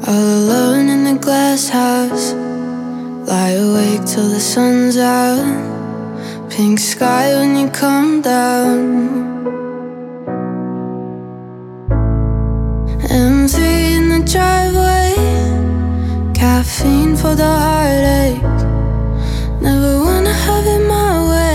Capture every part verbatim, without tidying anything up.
All alone in the glass house, lie awake till the sun's out. Pink sky when you come down. M three in the driveway, caffeine for the heartache. Never wanna have it my way.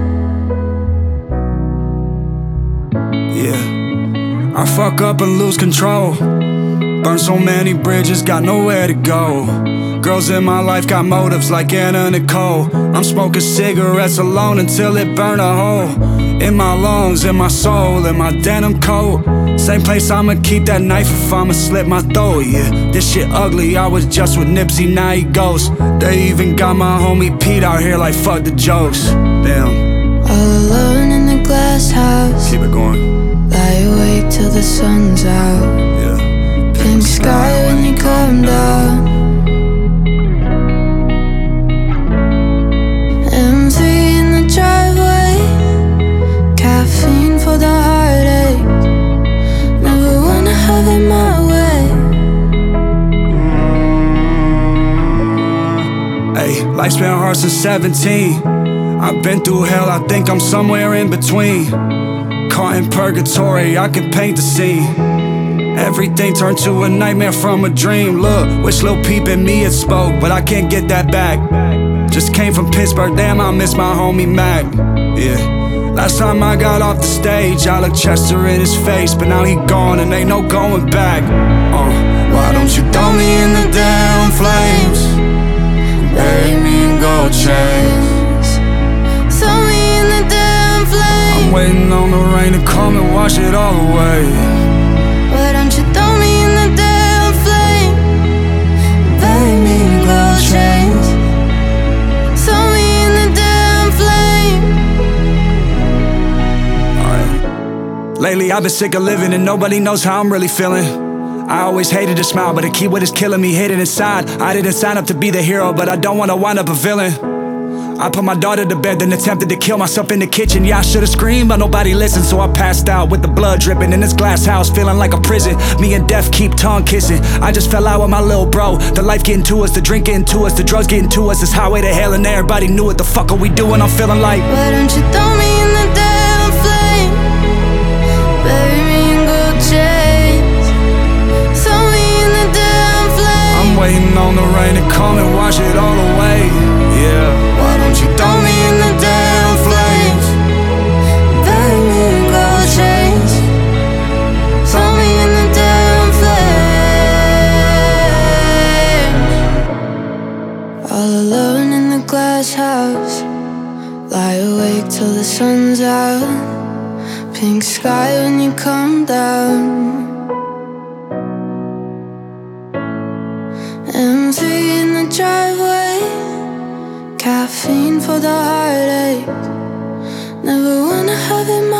Yeah, I fuck up and lose control. Burn so many bridges, got nowhere to go. Girls in my life got motives like Anna Nicole. I'm smoking cigarettes alone until it burn a hole in my lungs, in my soul, in my denim coat. Same place I'ma keep that knife if I'ma slit my throat. Yeah, this shit ugly, I was just with Nipsey, now he ghost. They even got my homie Pete out here like fuck the jokes. Damn. All alone in the glass house, keep it going. lie awake till the sun's out. Yeah. Pink sky when you come down. M three in the driveway, caffeine for the heartache. Never wanna have it my way. Hey, life's been hard since seventeen. I've been through hell, I think I'm somewhere in between. Caught in purgatory, I can paint the scene. Everything turned to a nightmare from a dream. Look, wish Lil Peep and me had spoke, but I can't get that back. Just came from Pittsburgh, damn I miss my homie Mac. Yeah, last time I got off the stage, I looked Chester in his face, but now he gone and ain't no going back. uh, Why don't you throw me in the damn flames, bury me in gold chains? Throw me in the damn flames. I'm waiting on the rain to come and wash it all away. Why don't you throw me in the damn flame, bury me in gold chains? Throw me in the damn flame. Alright. Lately I've been sick of living and nobody knows how I'm really feeling. I always hated to smile, but a key what is killing me hidden inside. I didn't sign up to be the hero, but I don't wanna wind up a villain. I put my daughter to bed, then attempted to kill myself in the kitchen. Yeah, I should've screamed, but nobody listened, so I passed out with the blood dripping in this glass house, feeling like a prison. Me and death keep tongue kissing. I just fell out with my little bro. The life getting to us, the drink getting to us, the drugs getting to us. This highway to hell and everybody knew what the fuck are we doing. I'm feeling like, why don't you throw me in the damn flame, bury me in gold chains? Throw me in the damn flame. I'm waiting on the rain to come and wash it all away. Yeah. Why don't you throw me in the damn flames, bury me in gold chains? Throw me in the damn flames. All alone in the glass house, lie awake till the sun's out. Pink sky when you come down. M three in the driveway, caffeine for the heartache. Never wanna have it my